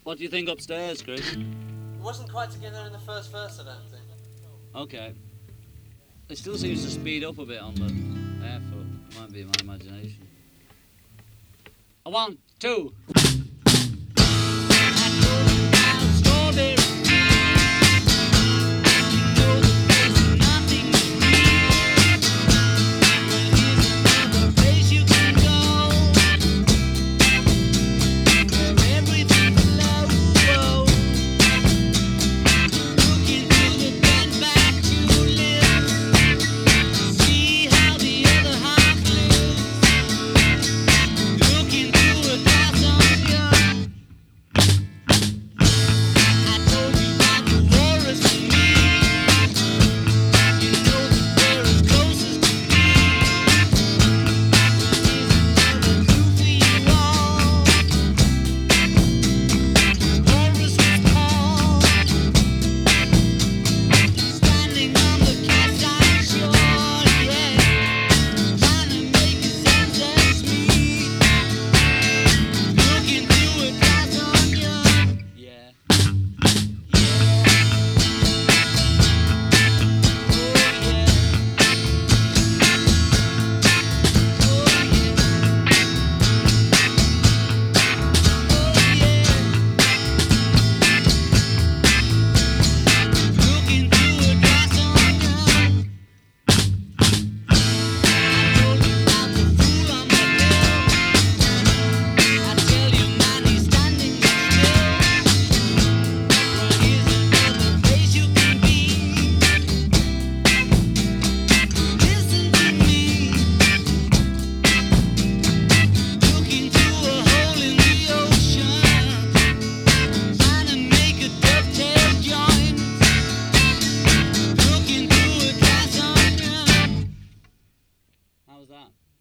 What do you think upstairs, Chris? It wasn't quite together in the first verse, I don't think. Okay. It still seems to speed up a bit on the airfoot. Might be my imagination. A 1, 2. How was that?